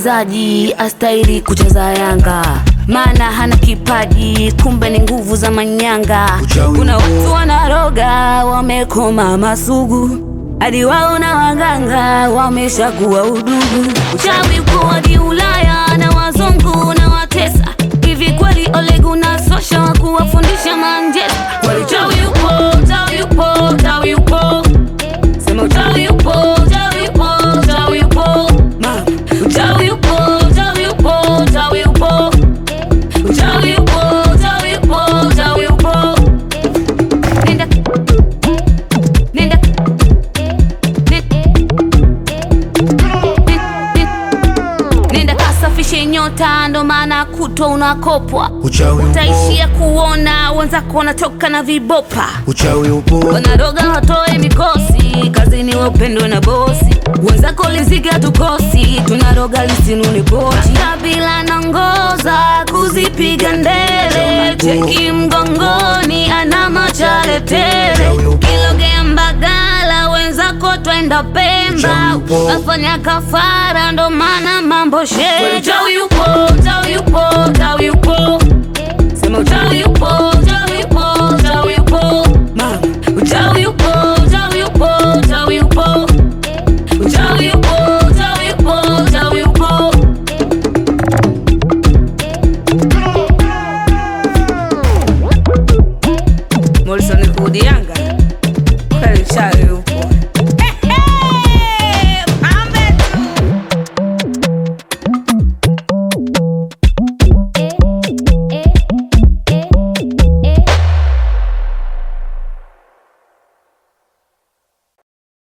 mchezaji astahili kucheza Yanga, maana hana kipaji, kumbe ni nguvu za manyanga. Kuna watu wanaroga wamekoma masugu, hadi wao na waganga wameshakuwa udugu. Uchawi uko hadi Ulaya na wazungu na watesa. Hivi kweli Ole Gunnar Solskjaer kuwafundisha Manchester? Uchawi upo, uchawi upo, uchawi upo. Sema uchawi upo, uchawi upo, uchawi upo. Uchawi upo, uchawi upo, uchawi upo. Uchawi upo, uchawi upo, uchawi upo. Nenda Nenda kasafishe nyota, ndo maana kutwa unakopwa. Utaishia kuona wenzako wanatoka na vibopa. Uchawi upo, wanaroga watoe mikosi, kazini wapendwe na bosi. Wenzako liziga tukosi, tunaroga lisinune pochi. Kabila nongoza kuzipiga ndele, cheki mgongoni ana machale tele. Kilogea Mbagala wenzako twenda Pemba, afanya kafara ndo maana mambo shele. Uchawi upo, uchawi upo, uchawi upo. Sema uchawi upo, uchawi upo, uchawi upo. Uchawi upo, uchawi upo, uchawi upo. Uchawi upo, uchawi upo, uchawi upo. Morrison kudi Yanga, kweli uchawi